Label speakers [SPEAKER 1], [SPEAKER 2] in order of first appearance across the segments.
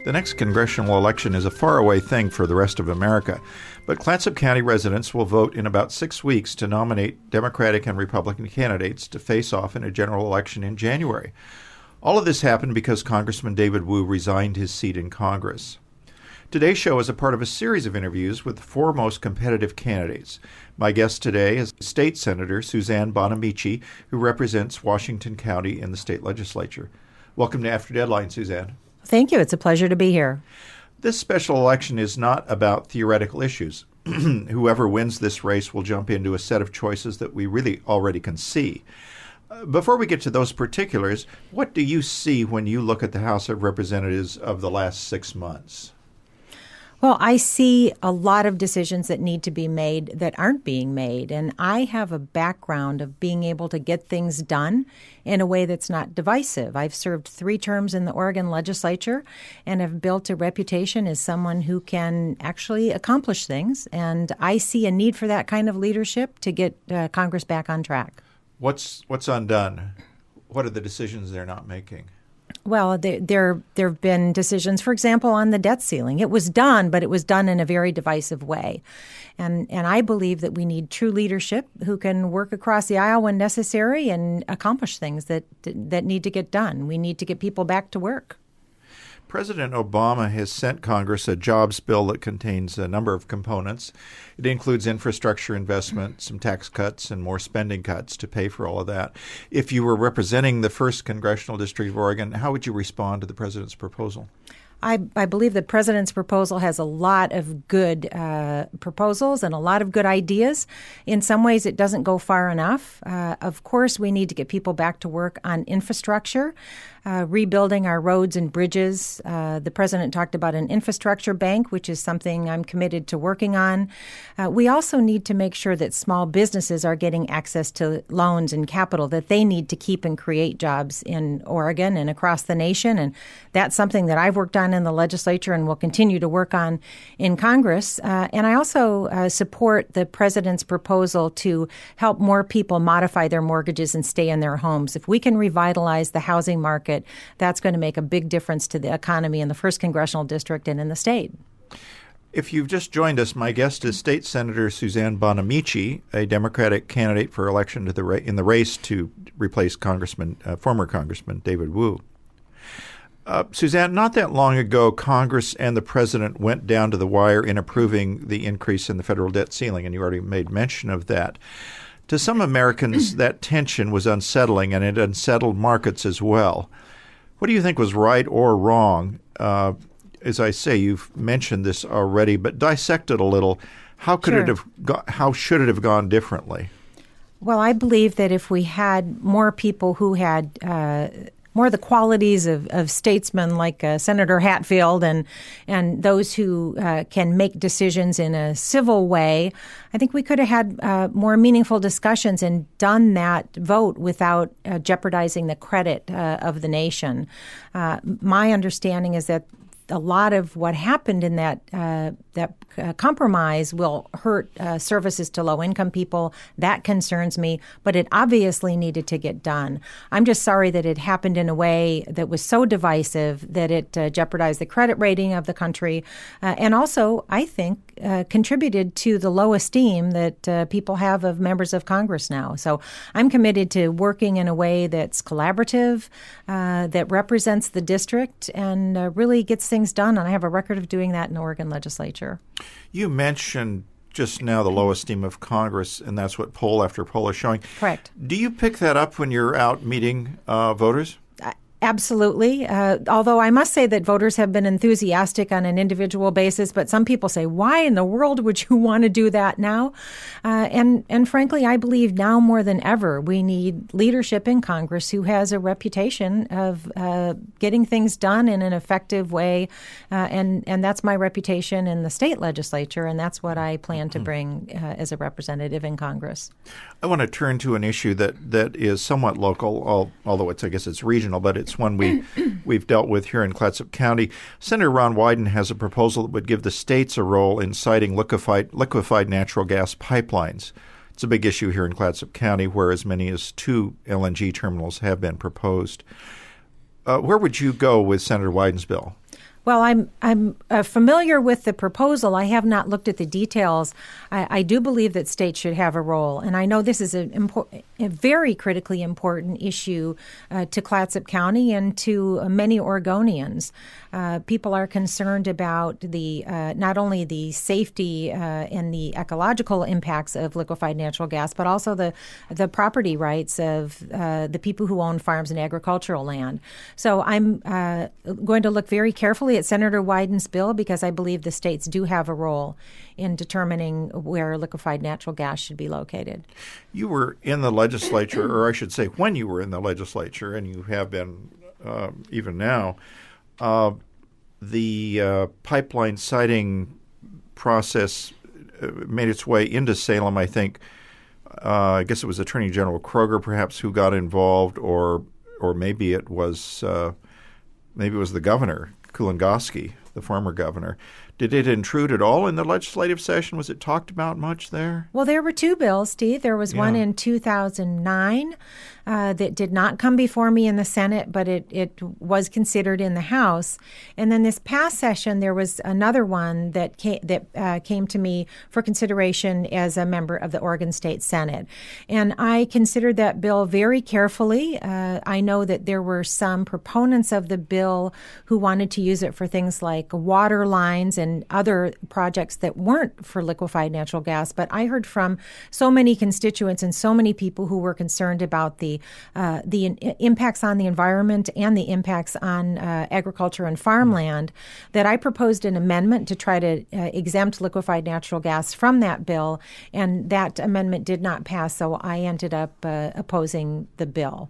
[SPEAKER 1] The next congressional election is a faraway thing for the rest of America, but Clatsop County residents will vote in about 6 weeks to nominate Democratic and Republican candidates to face off in a general election in January. All of this happened because Congressman David Wu resigned his seat in Congress. Today's show is a part of a series of interviews with the four most competitive candidates. My guest today is State Senator Suzanne Bonamici, who represents Washington County in the state legislature. Welcome to After Deadline, Suzanne.
[SPEAKER 2] Thank you. It's a pleasure to be here.
[SPEAKER 1] This special election is not about theoretical issues. Whoever wins this race will jump into a set of choices that we really already can see. Before we get to those particulars, what do you see when you look at the House of Representatives of the last 6 months?
[SPEAKER 2] Well, I see a lot of decisions that need to be made that aren't being made. And I have a background of being able to get things done in a way that's not divisive. I've served 3 terms in the Oregon legislature and have built a reputation as someone who can actually accomplish things. And I see a need for that kind of leadership to get Congress back on track.
[SPEAKER 1] What's undone? What are the decisions they're not making?
[SPEAKER 2] Well, there have been decisions, for example, on the debt ceiling. It was done, but it was done in a very divisive way. And I believe that we need true leadership who can work across the aisle when necessary and accomplish things that need to get done. We need to get people back to work.
[SPEAKER 1] President Obama has sent Congress a jobs bill that contains a number of components. It includes infrastructure investment, some tax cuts, and more spending cuts to pay for all of that. If you were representing the 1st Congressional District of Oregon, how would you respond to the president's proposal?
[SPEAKER 2] I believe the president's proposal has a lot of good proposals and a lot of good ideas. In some ways, it doesn't go far enough. Of course, we need to get people back to work on infrastructure, rebuilding our roads and bridges. The president talked about an infrastructure bank, which is something I'm committed to working on. We also need to make sure that small businesses are getting access to loans and capital that they need to keep and create jobs in Oregon and across the nation. And that's something that I've worked on in the legislature and will continue to work on in Congress. And I also support the president's proposal to help more people modify their mortgages and stay in their homes. If we can revitalize the housing market, that's going to make a big difference to the economy in the 1st Congressional District and in the state.
[SPEAKER 1] If you've just joined us, my guest is State Senator Suzanne Bonamici, a Democratic candidate for election in the race to replace former Congressman David Wu. Suzanne, not that long ago, Congress and the president went down to the wire in approving the increase in the federal debt ceiling, and you already made mention of that. To some Americans, that tension was unsettling, and it unsettled markets as well. What do you think was right or wrong? As I say, you've mentioned this already, but dissect it a little. How should it have gone differently?
[SPEAKER 2] Well, I believe that if we had more people who had more of the qualities of statesmen like Senator Hatfield and those who can make decisions in a civil way, I think we could have had more meaningful discussions and done that vote without jeopardizing the credit of the nation. My understanding is that a lot of what happened in that compromise will hurt services to low-income people. That concerns me, but it obviously needed to get done. I'm just sorry that it happened in a way that was so divisive that it jeopardized the credit rating of the country, and also, I think, contributed to the low esteem that people have of members of Congress now. So I'm committed to working in a way that's collaborative, that represents the district, and really gets things done. And I have a record of doing that in the Oregon legislature.
[SPEAKER 1] You mentioned just now the low esteem of Congress, and that's what poll after poll is showing.
[SPEAKER 2] Correct.
[SPEAKER 1] Do you pick that up when you're out meeting voters?
[SPEAKER 2] Absolutely. Although I must say that voters have been enthusiastic on an individual basis, but some people say, why in the world would you want to do that now? And frankly, I believe now more than ever, we need leadership in Congress who has a reputation of getting things done in an effective way. And that's my reputation in the state legislature, and that's what I plan to bring as a representative in Congress.
[SPEAKER 1] I want to turn to an issue that is somewhat local, although I guess it's regional, but it's one we've dealt with here in Clatsop County. Senator Ron Wyden has a proposal that would give the states a role in siting liquefied natural gas pipelines. It's a big issue here in Clatsop County, where as many as 2 LNG terminals have been proposed. Where would you go with Senator Wyden's bill?
[SPEAKER 2] Well, I'm familiar with the proposal. I have not looked at the details. I do believe that states should have a role, and I know this is a very critically important issue to Clatsop County and to many Oregonians. People are concerned about the not only the safety and the ecological impacts of liquefied natural gas, but also the property rights of the people who own farms and agricultural land. So I'm going to look very carefully at Senator Wyden's bill because I believe the states do have a role in determining where liquefied natural gas should be located. You
[SPEAKER 1] were in the legislature, or I should say when you were in the legislature, and you have been even now, the pipeline siting process made its way into Salem, I think. I guess it was Attorney General Kroger, perhaps, who got involved, or maybe it was the governor, Kulongoski, the former governor. Did it intrude at all in the legislative session? Was it talked about much there?
[SPEAKER 2] Well, there were two bills, Steve. There was one in 2009 that did not come before me in the Senate, but it was considered in the House. And then this past session, there was another one that came to me for consideration as a member of the Oregon State Senate. And I considered that bill very carefully. I know that there were some proponents of the bill who wanted to use it for things like water lines and other projects that weren't for liquefied natural gas. But I heard from so many constituents and so many people who were concerned about the impacts on the environment and the impacts on agriculture and farmland that I proposed an amendment to try to exempt liquefied natural gas from that bill. And that amendment did not pass, so I ended up opposing the bill.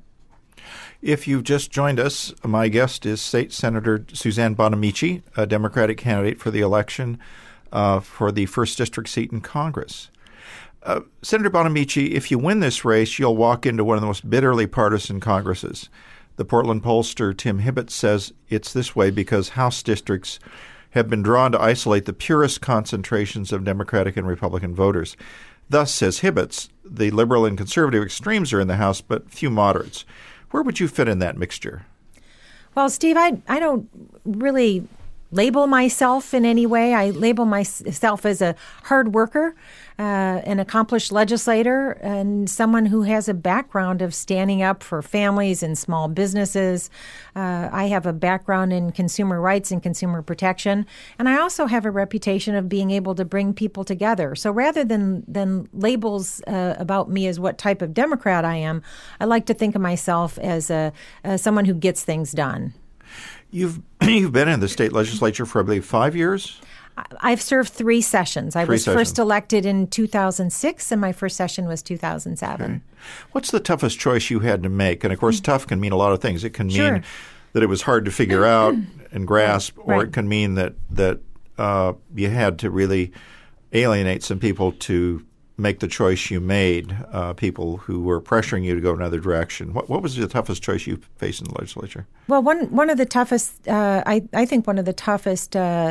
[SPEAKER 1] If you've just joined us, my guest is State Senator Suzanne Bonamici, a Democratic candidate for the election for the 1st District seat in Congress. Senator Bonamici, if you win this race, you'll walk into one of the most bitterly partisan Congresses. The Portland pollster Tim Hibbetts says it's this way because House districts have been drawn to isolate the purest concentrations of Democratic and Republican voters. Thus, says Hibbetts, the liberal and conservative extremes are in the House, but few moderates. Where would you fit in that mixture?
[SPEAKER 2] Well, Steve, I don't really label myself in any way. I label myself as a hard worker, an accomplished legislator, and someone who has a background of standing up for families and small businesses. I have a background in consumer rights and consumer protection, and I also have a reputation of being able to bring people together. So rather than labels about me as what type of Democrat I am, I like to think of myself as someone who gets things done.
[SPEAKER 1] You've been in the state legislature for, I believe, 5 years?
[SPEAKER 2] I've served 3 sessions. I was first elected in 2006, and my first session was 2007.
[SPEAKER 1] Okay. What's the toughest choice you had to make? And, of course, tough can mean a lot of things. It can mean that it was hard to figure out and grasp, or it can mean that you had to really alienate some people to make the choice you made, people who were pressuring you to go another direction. What was the toughest choice you faced in the legislature?
[SPEAKER 2] Well, one of the toughest, I think one of the toughest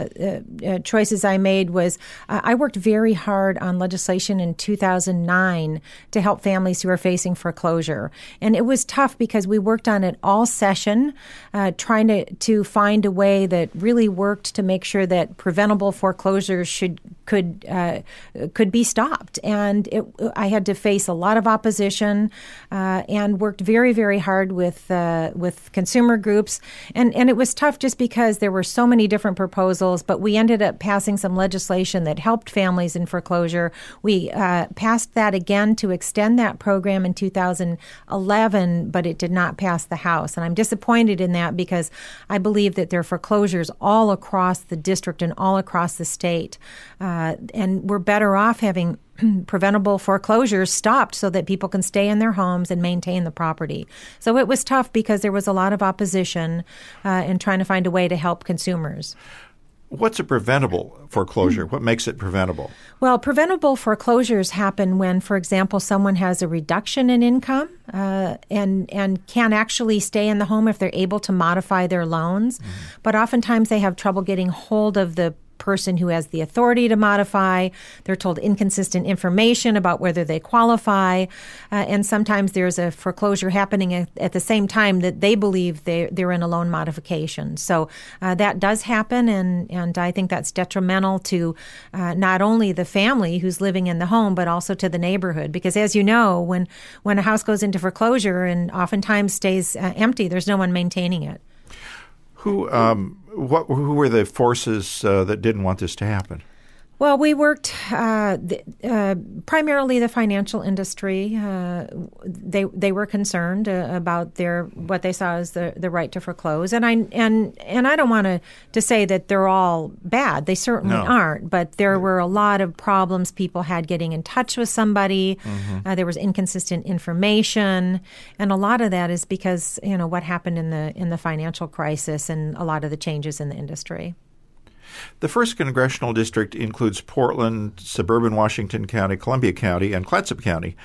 [SPEAKER 2] choices I made was I worked very hard on legislation in 2009 to help families who are facing foreclosure. And it was tough because we worked on it all session, trying to find a way that really worked to make sure that preventable foreclosures could be stopped. And I had to face a lot of opposition and worked very, very hard with consumer groups. And it was tough just because there were so many different proposals, but we ended up passing some legislation that helped families in foreclosure. We passed that again to extend that program in 2011, but it did not pass the House. And I'm disappointed in that because I believe that there are foreclosures all across the district and all across the state. And we're better off having preventable foreclosures stopped so that people can stay in their homes and maintain the property. So it was tough because there was a lot of opposition in trying to find a way to help consumers.
[SPEAKER 1] What's a preventable foreclosure? What makes it preventable?
[SPEAKER 2] Well, preventable foreclosures happen when, for example, someone has a reduction in income and can actually stay in the home if they're able to modify their loans. But oftentimes they have trouble getting hold of the person who has the authority to modify. They're told inconsistent information about whether they qualify. And sometimes there's a foreclosure happening at the same time that they believe they're in a loan modification. So that does happen, and I think that's detrimental to not only the family who's living in the home, but also to the neighborhood. Because as you know, when a house goes into foreclosure and oftentimes stays empty, there's no one maintaining it.
[SPEAKER 1] Who were the forces that didn't want this to happen?
[SPEAKER 2] Well, we worked primarily the financial industry. They were concerned about what they saw as the right to foreclose, and I don't want to say that they're all bad. They certainly aren't, but there were a lot of problems people had getting in touch with somebody. Mm-hmm. There was inconsistent information, and a lot of that is because what happened in the financial crisis and a lot of the changes in the industry.
[SPEAKER 1] The 1st Congressional District includes Portland, suburban Washington County, Columbia County, and Clatsop County.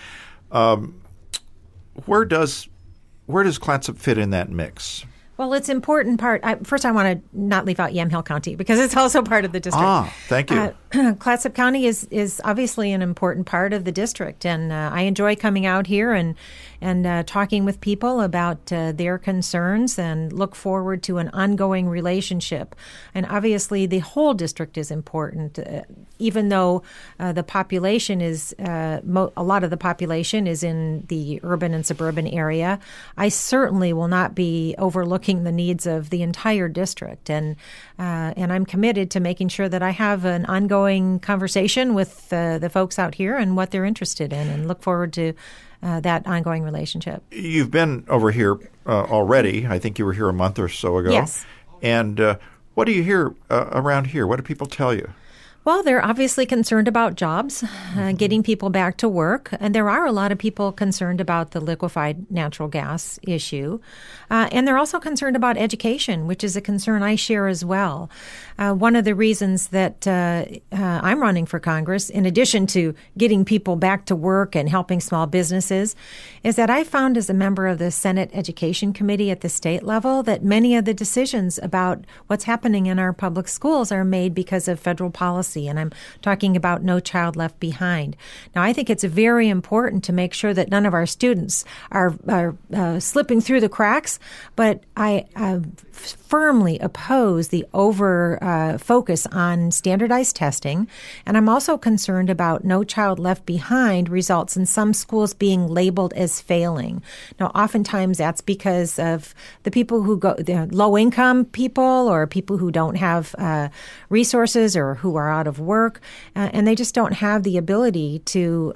[SPEAKER 1] Where does Clatsop fit in that mix?
[SPEAKER 2] Well, it's important part. First, I want to not leave out Yamhill County because it's also part of the district.
[SPEAKER 1] Thank you.
[SPEAKER 2] Clatsop County is obviously an important part of the district, and I enjoy coming out here and talking with people about their concerns and look forward to an ongoing relationship. And obviously, the whole district is important, even though the population is a lot of the population is in the urban and suburban area. I certainly will not be overlooking the needs of the entire district, and I'm committed to making sure that I have an ongoing conversation with the folks out here and what they're interested in, and look forward to that ongoing relationship.
[SPEAKER 1] You've been over here already. I think you were here a month or so ago.
[SPEAKER 2] Yes.
[SPEAKER 1] And what do you hear around here? What do people tell you?
[SPEAKER 2] Well, they're obviously concerned about jobs, getting people back to work. And there are a lot of people concerned about the liquefied natural gas issue. And they're also concerned about education, which is a concern I share as well. One of the reasons that I'm running for Congress, in addition to getting people back to work and helping small businesses, is that I found as a member of the Senate Education Committee at the state level that many of the decisions about what's happening in our public schools are made because of federal policy. And I'm talking about No Child Left Behind. Now, I think it's very important to make sure that none of our students are slipping through the cracks, but I firmly oppose the focus on standardized testing. And I'm also concerned about No Child Left Behind results in some schools being labeled as failing. Now, oftentimes that's because of the people who go, the low-income people or people who don't have resources or who are out of work, and they just don't have the ability to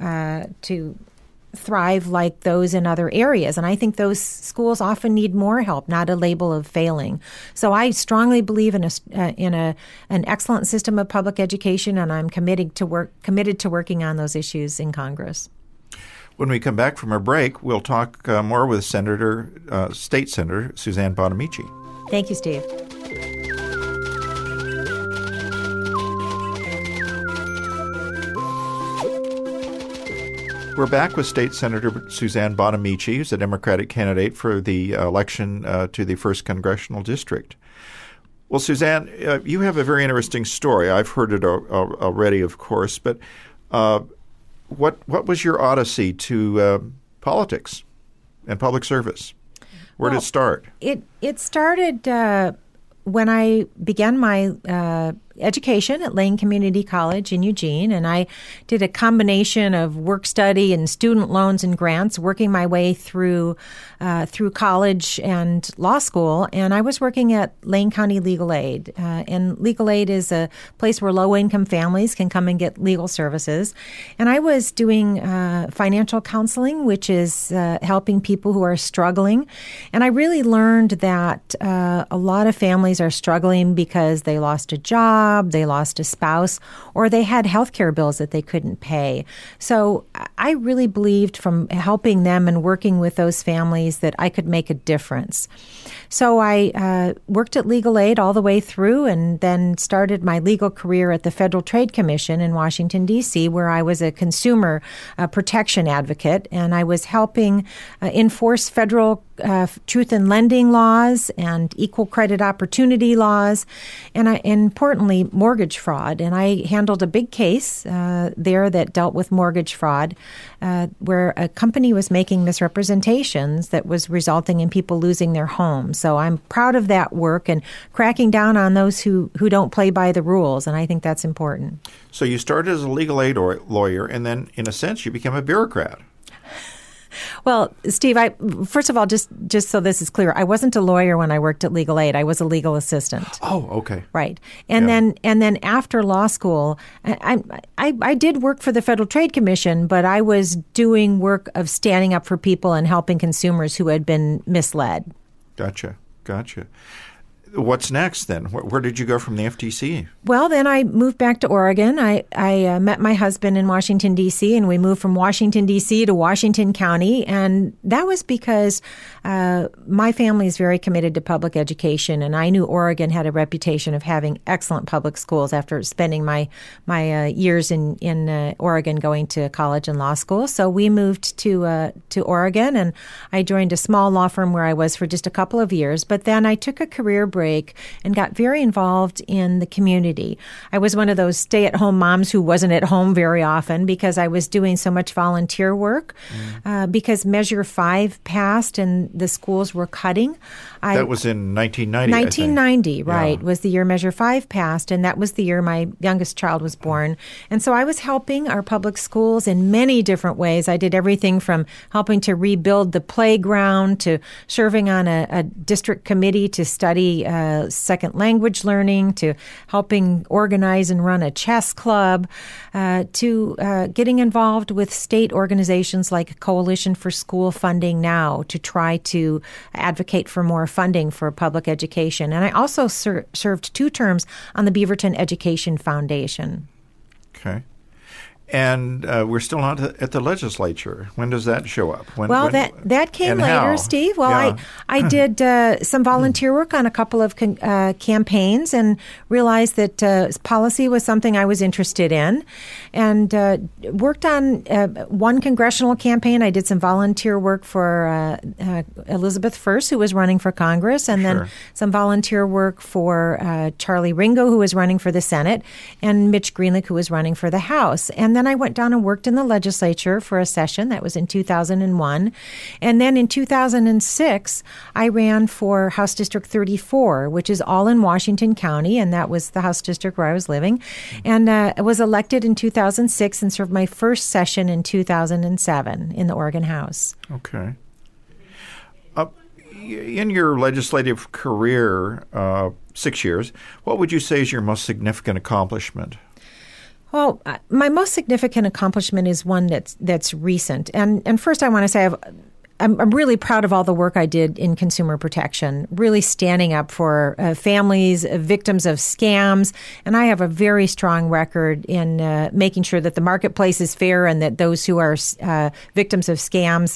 [SPEAKER 2] thrive like those in other areas. And I think those schools often need more help, not a label of failing. So I strongly believe in an excellent system of public education, and I'm committed to working on those issues in Congress.
[SPEAKER 1] When we come back from our break, we'll talk more with State Senator Suzanne Bonamici.
[SPEAKER 2] Thank you, Steve.
[SPEAKER 1] We're back with State Senator Suzanne Bonamici, who's a Democratic candidate for the election to the 1st Congressional District. Well, Suzanne, you have a very interesting story. I've heard it already, of course, but what was your odyssey to politics and public service? Where did it start?
[SPEAKER 2] It started when I began my education at Lane Community College in Eugene, and I did a combination of work study and student loans and grants, working my way through college and law school. And I was working at Lane County Legal Aid, and Legal Aid is a place where low-income families can come and get legal services. And I was doing financial counseling, which is helping people who are struggling. And I really learned that a lot of families are struggling because they lost a job, they lost a spouse, or they had health care bills that they couldn't pay. So I really believed from helping them and working with those families that I could make a difference. So I worked at Legal Aid all the way through and then started my legal career at the Federal Trade Commission in Washington, D.C., where I was a consumer protection advocate, and I was helping enforce federal truth in lending laws and equal credit opportunity laws, and importantly, mortgage fraud. And I handled a big case there that dealt with mortgage fraud, where a company was making misrepresentations that was resulting in people losing their homes. So I'm proud of that work and cracking down on those who don't play by the rules, and I think that's important.
[SPEAKER 1] So you started as a legal aid lawyer, and then, in a sense, you became a bureaucrat.
[SPEAKER 2] Well, Steve, first of all, just so this is clear, I wasn't a lawyer when I worked at Legal Aid. I was a legal assistant.
[SPEAKER 1] Oh, okay.
[SPEAKER 2] Right. And then after law school, I did work for the Federal Trade Commission, but I was doing work of standing up for people and helping consumers who had been misled.
[SPEAKER 1] Gotcha. What's next then? Where did you go from the FTC?
[SPEAKER 2] Well, then I moved back to Oregon. I met my husband in Washington, D.C., and we moved from Washington, D.C. to Washington County. And that was because my family is very committed to public education, and I knew Oregon had a reputation of having excellent public schools after spending my years in Oregon going to college and law school. So we moved to Oregon, and I joined a small law firm where I was for just a couple of years. But then I took a career break and got very involved in the community. I was one of those stay-at-home moms who wasn't at home very often because I was doing so much volunteer work. Because Measure 5 passed and the schools were cutting.
[SPEAKER 1] That was in 1990,
[SPEAKER 2] 1990, right, was the year Measure 5 passed, and that was the year my youngest child was born. And so I was helping our public schools in many different ways. I did everything from helping to rebuild the playground to serving on a district committee to study second language learning, to helping organize and run a chess club, to getting involved with state organizations like Coalition for School Funding Now to try to advocate for more funding for public education. And I also served 2 terms on the Beaverton Education Foundation.
[SPEAKER 1] Okay. And we're still not at the legislature. When does that show up?
[SPEAKER 2] That came later,
[SPEAKER 1] how?
[SPEAKER 2] Steve. Well, I did some volunteer work on a couple of campaigns and realized that policy was something I was interested in, and worked on one congressional campaign. I did some volunteer work for Elizabeth First, who was running for Congress, and then some volunteer work for Charlie Ringo, who was running for the Senate, and Mitch Greenlick, who was running for the House. And then I went down and worked in the legislature for a session. That was in 2001. And then in 2006, I ran for House District 34, which is all in Washington County, and that was the House District where I was living. And I was elected in 2006 and served my first session in 2007 in the Oregon House.
[SPEAKER 1] Okay. In your legislative career, 6 years, what would you say is your most significant accomplishment?
[SPEAKER 2] Well, my most significant accomplishment is one that's recent. And first I want to say I'm really proud of all the work I did in consumer protection, really standing up for families, victims of scams. And I have a very strong record in making sure that the marketplace is fair and that those who are victims of scams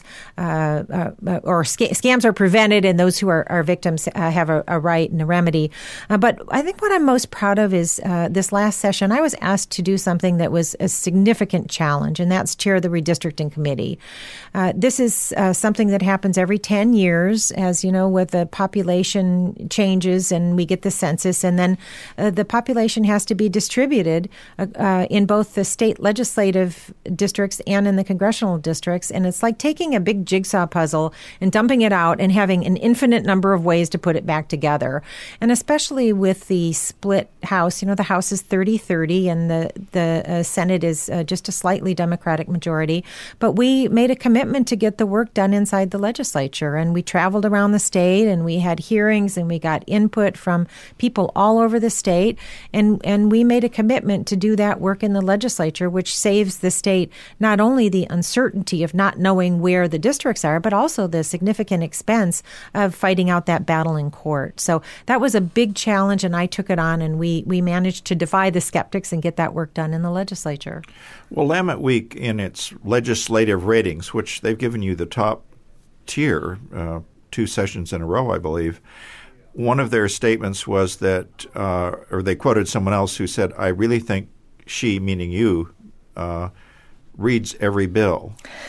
[SPEAKER 2] scams are prevented and those who are victims have a right and a remedy. But I think what I'm most proud of is this last session, I was asked to do something that was a significant challenge, and that's chair the redistricting committee. This is something that happens every 10 years, as you know, with the population changes and we get the census, and then the population has to be distributed in both the state legislative districts and in the congressional districts. And it's like taking a big jigsaw puzzle and dumping it out and having an infinite number of ways to put it back together. And especially with the split House, the House is 30-30 and the Senate is just a slightly Democratic majority. But we made a commitment to get the work done inside the legislature, and we traveled around the state and we had hearings and we got input from people all over the state, and we made a commitment to do that work in the legislature, which saves the state not only the uncertainty of not knowing where the districts are, but also the significant expense of fighting out that battle in court. So that was a big challenge, and I took it on, and we managed to defy the skeptics and get that work done in the legislature.
[SPEAKER 1] Well, Willamette Week, in its legislative ratings, which they've given you the top tier 2 sessions in a row, I believe, one of their statements was that, or they quoted someone else who said, "I really think she," meaning you, reads every bill.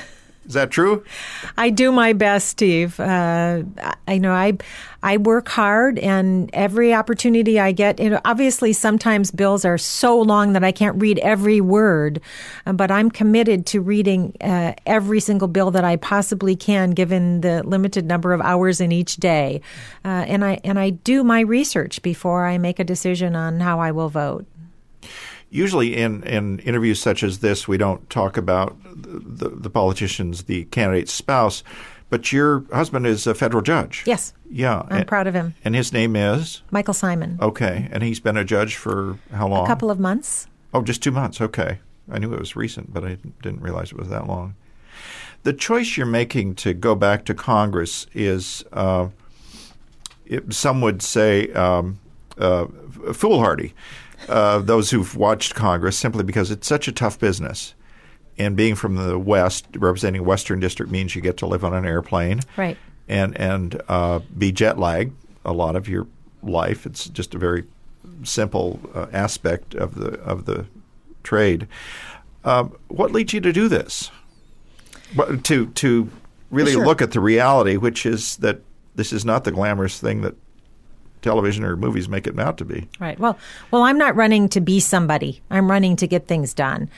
[SPEAKER 1] Is that true?
[SPEAKER 2] I do my best, Steve. I work hard, and every opportunity I get, obviously sometimes bills are so long that I can't read every word, but I'm committed to reading every single bill that I possibly can, given the limited number of hours in each day. And I do my research before I make a decision on how I will vote.
[SPEAKER 1] Usually in interviews such as this, we don't talk about the politician's, the candidate's spouse, but your husband is a federal judge.
[SPEAKER 2] Yes.
[SPEAKER 1] Yeah.
[SPEAKER 2] I'm proud of him.
[SPEAKER 1] And his name is?
[SPEAKER 2] Michael Simon.
[SPEAKER 1] Okay. And he's been a judge for how long?
[SPEAKER 2] A couple of months.
[SPEAKER 1] Oh, just 2 months. Okay. I knew it was recent, but I didn't realize it was that long. The choice you're making to go back to Congress is, some would say, foolhardy. Those who've watched Congress, simply because it's such a tough business. And being from the West, representing Western District, means you get to live on an airplane,
[SPEAKER 2] right,
[SPEAKER 1] and be jet lagged a lot of your life. It's just a very simple aspect of the trade. What leads you to do this? To really look at the reality, which is that this is not the glamorous thing that television or movies make it out to be.
[SPEAKER 2] Right. Well, I'm not running to be somebody. I'm running to get things done,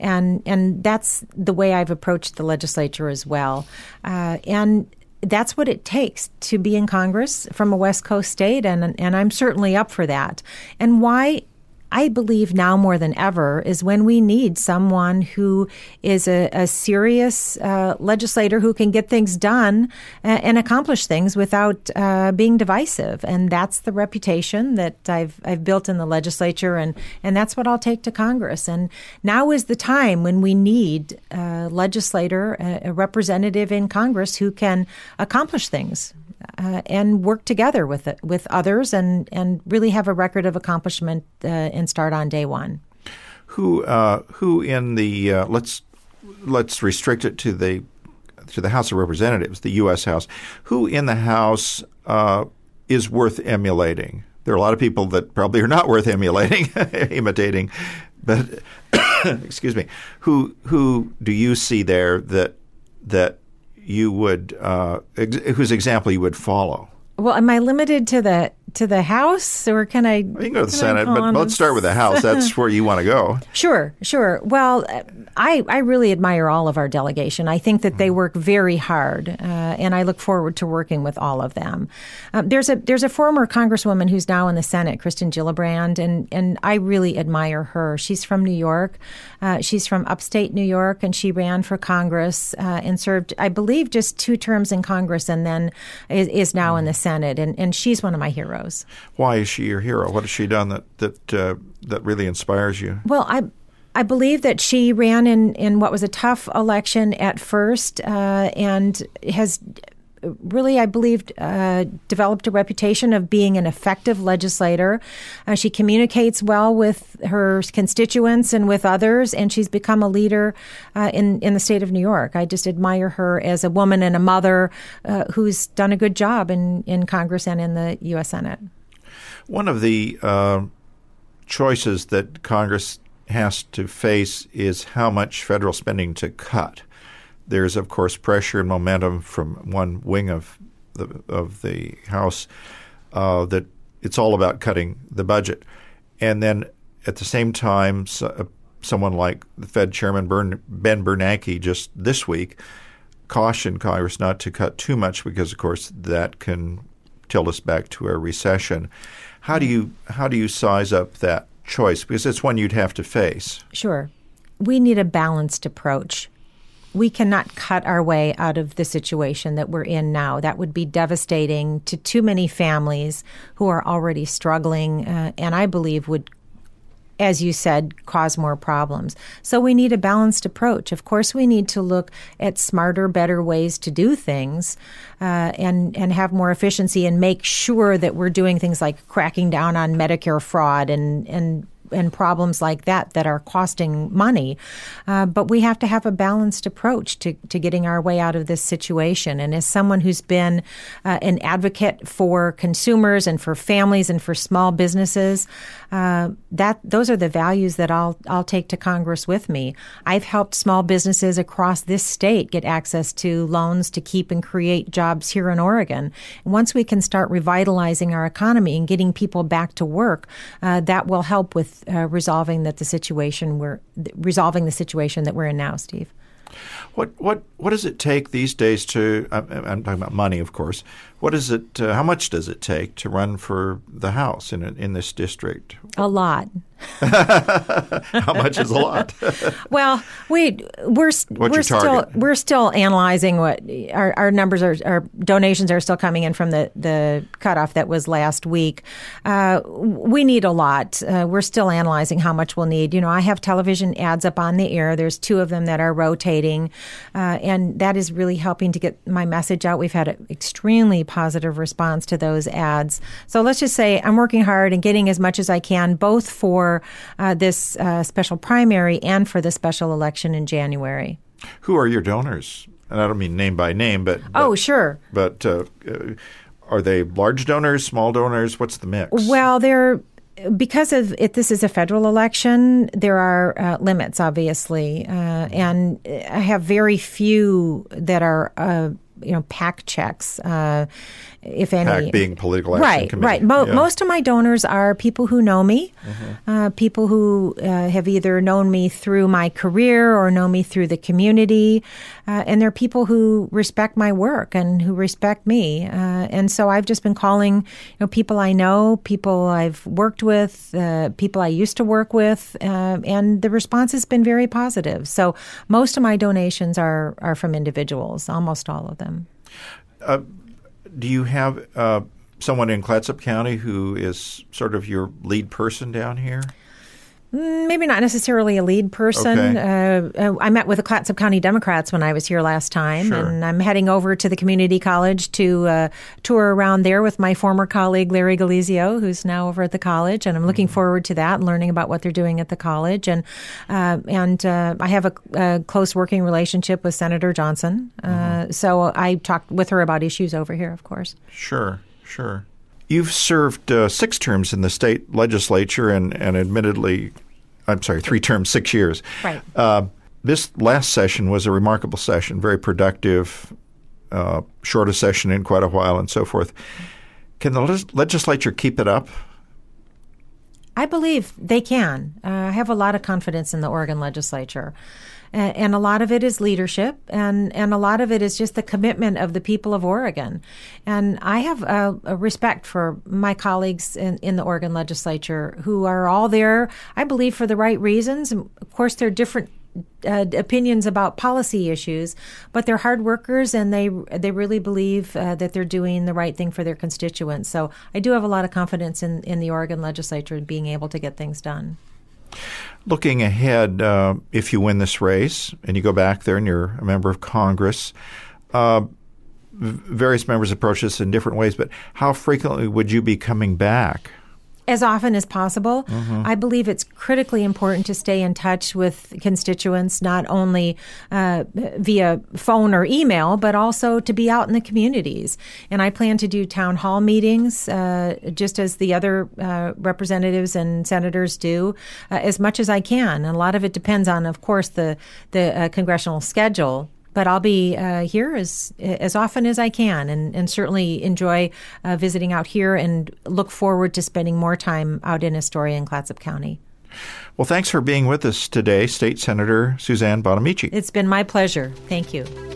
[SPEAKER 2] and that's the way I've approached the legislature as well. And that's what it takes to be in Congress from a West Coast state, and I'm certainly up for that. And why I believe now more than ever is when we need someone who is a serious legislator who can get things done and accomplish things without being divisive. And that's the reputation that I've built in the legislature, and that's what I'll take to Congress. And now is the time when we need a legislator, a representative in Congress who can accomplish things. And work together with others and really have a record of accomplishment and start on day one.
[SPEAKER 1] Who in the let's restrict it to the House of Representatives, the U.S. House. Who in the House is worth emulating? There are a lot of people that probably are not worth imitating, but excuse me. Who do you see there that you would whose example you would follow?
[SPEAKER 2] Well, am I limited to the House, or can I?
[SPEAKER 1] You can go to the Senate, but let's start with the House. That's where you want to go.
[SPEAKER 2] Sure. Well, I really admire all of our delegation. I think that they work very hard, and I look forward to working with all of them. There's a former Congresswoman who's now in the Senate, Kristen Gillibrand, and I really admire her. She's from New York. She's from upstate New York, and she ran for Congress and served, I believe, just 2 terms in Congress, and then is now in the Senate. And she's one of my heroes.
[SPEAKER 1] Why is she your hero? What has she done that really inspires you?
[SPEAKER 2] Well, I believe that she ran in what was a tough election at first, and has really, I believe, developed a reputation of being an effective legislator. She communicates well with her constituents and with others, and she's become a leader in the state of New York. I just admire her as a woman and a mother who's done a good job in Congress and in the U.S. Senate.
[SPEAKER 1] One of the choices that Congress has to face is how much federal spending to cut. There's, of course, pressure and momentum from one wing of the House that it's all about cutting the budget. And then at the same time, someone like the Fed Chairman Ben Bernanke just this week cautioned Congress not to cut too much because, of course, that can tilt us back to a recession. How do you size up that choice? Because it's one you'd have to face.
[SPEAKER 2] Sure. We need a balanced approach. We cannot cut our way out of the situation that we're in now. That would be devastating to too many families who are already struggling, and I believe would, as you said, cause more problems. So we need a balanced approach. Of course, we need to look at smarter, better ways to do things and have more efficiency and make sure that we're doing things like cracking down on Medicare fraud and problems like that are costing money. But we have to have a balanced approach to getting our way out of this situation. And as someone who's been an advocate for consumers and for families and for small businesses, those are the values that I'll take to Congress with me. I've helped small businesses across this state get access to loans to keep and create jobs here in Oregon. Once we can start revitalizing our economy and getting people back to work, that will help with resolving the situation that we're in now, Steve.
[SPEAKER 1] What does it take these days to? I'm talking about money, of course. What is it? How much does it take to run for the House in this district?
[SPEAKER 2] A lot.
[SPEAKER 1] How much is a lot?
[SPEAKER 2] Well, we're still analyzing what our numbers are. Our donations are still coming in from the cutoff that was last week. We need a lot. We're still analyzing how much we'll need. I have television ads up on the air. There's 2 of them that are rotating, and that is really helping to get my message out. We've had an extremely positive response to those ads. So let's just say I'm working hard and getting as much as I can, both for this special primary and for the special election in January.
[SPEAKER 1] Who are your donors? And I don't mean name by name, but
[SPEAKER 2] sure.
[SPEAKER 1] But are they large donors, small donors? What's the mix?
[SPEAKER 2] Well, because of it, this is a federal election, there are limits, obviously, and I have very few that are PAC checks, if any.
[SPEAKER 1] PAC being Political Action Committee.
[SPEAKER 2] Right. Most of my donors are people who know me, people who have either known me through my career or know me through the community, and they're people who respect my work and who respect me. And so I've just been calling people I know, people I've worked with, people I used to work with, and the response has been very positive. So most of my donations are from individuals, almost all of them.
[SPEAKER 1] Do you have someone in Clatsop County who is sort of your lead person down here?
[SPEAKER 2] Maybe not necessarily a lead person. Okay. I met with the Clatsop County Democrats when I was here last time,
[SPEAKER 1] sure.
[SPEAKER 2] And I'm heading over to the community college to tour around there with my former colleague, Larry Galizio, who's now over at the college, and I'm looking forward to that and learning about what they're doing at the college. And I have a close working relationship with Senator Johnson, so I talked with her about issues over here, of course.
[SPEAKER 1] Sure. You've served 6 terms in the state legislature and admittedly, 3 terms, 6 years.
[SPEAKER 2] Right.
[SPEAKER 1] This last session was a remarkable session, very productive, shortest session in quite a while and so forth. Can the legislature keep it up?
[SPEAKER 2] I believe they can. I have a lot of confidence in the Oregon legislature. And a lot of it is leadership, and a lot of it is just the commitment of the people of Oregon. And I have a respect for my colleagues in the Oregon legislature who are all there, I believe, for the right reasons. And of course, there are different opinions about policy issues, but they're hard workers, and they really believe that they're doing the right thing for their constituents. So I do have a lot of confidence in the Oregon legislature and being able to get things done.
[SPEAKER 1] Looking ahead, if you win this race and you go back there and you're a member of Congress, various members approach this in different ways, but how frequently would you be coming back?
[SPEAKER 2] As often as possible. I believe it's critically important to stay in touch with constituents, not only via phone or email, but also to be out in the communities. And I plan to do town hall meetings, just as the other representatives and senators do, as much as I can. And a lot of it depends on, of course, the congressional schedule. But I'll be here as often as I can, and certainly enjoy visiting out here and look forward to spending more time out in Astoria and Clatsop County.
[SPEAKER 1] Well, thanks for being with us today, State Senator Suzanne Bonamici.
[SPEAKER 2] It's been my pleasure. Thank you.